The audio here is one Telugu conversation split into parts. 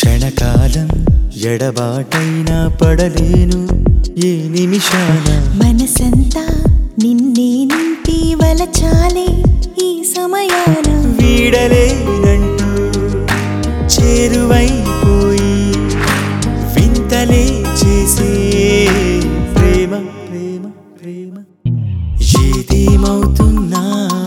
క్షణకాలం ఎడబాటైనా పడలేను ఏ నిమిషాన మనసంతా నిన్నే నింపి వలచాలే ఈ సమయాన వీడలేనంటూ చేరువైపోయి వింతలే చేసే ప్రేమ ప్రేమ ప్రేమ ఏదేమవుతున్నా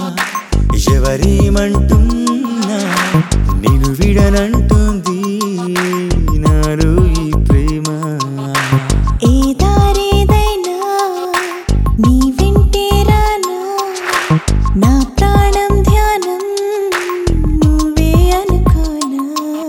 ఎవరేమంటున్నా నేను విడనంటుంది నాలో ఈ ప్రేమ ఏ దారేదైనా నీ వెంటే రానా నా ప్రాణం ధ్యానం నువ్వే అనుకోనా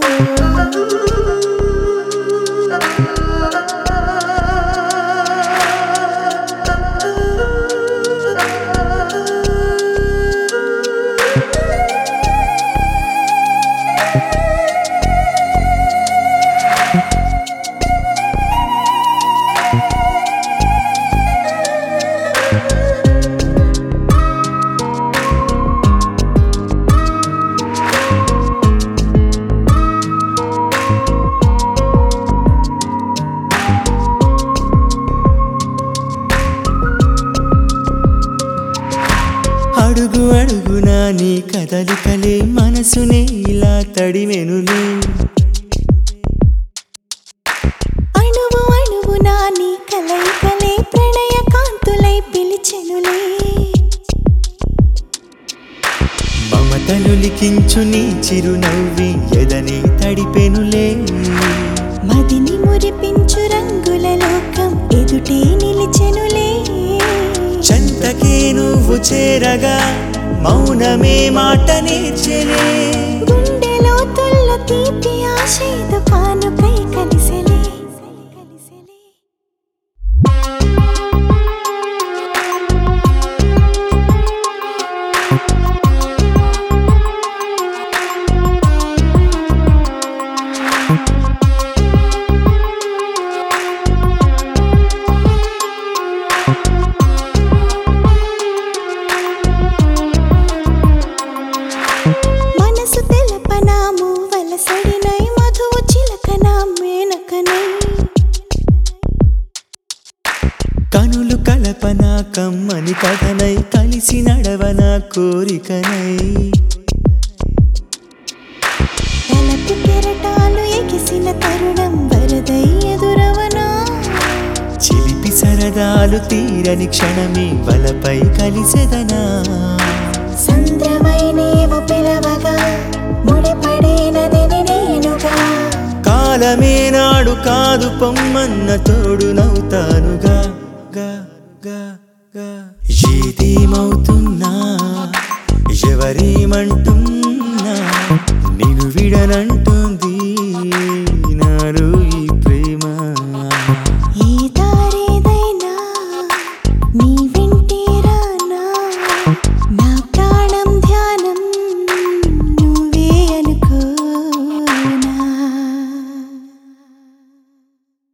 అడుగు అడుగునా నీ కదలికలే మనసునే ఇలా తడిమెనులే అణువు అణువునా నీ కలయికలే ప్రణయ కాంతులై పిలిచెనులే మమతలు లిఖించు నీ చిరునవ్వి ఎదని తడిపెనులే మదిని మురిపించు రంగుల లోకం ఎదుటే నిలిచెనులే చెంతకే నువ్వు చేరగా మౌనమే మాట నేర్చెలే గుండెలో తుల్ల తీపి ఆశేద పానుకై కలిసెలే మనసు తెలపనాము వలసడినై మధువు చిలకనా మేనకనై కనులు కలపన కమ్మని కథనై కలిసి నడవన కోరికనై తలపు కెరటాలు ఎగిసిన తరుణం వరదై ఎదురవనా చిలిపి సరదాలు తీరని క్షణమే వలపై కలిసెదనా సంద్రమై నీవు పిలవగా ముడిపడినది నేనుగా కాలమే నాడు కాదు పొమ్మన్న తోడు నవ్వుతానుగా గా గా గా ఏదేమవుతున్నా ఎవరేమంటున్నా నేను విడనంటుంది నాలో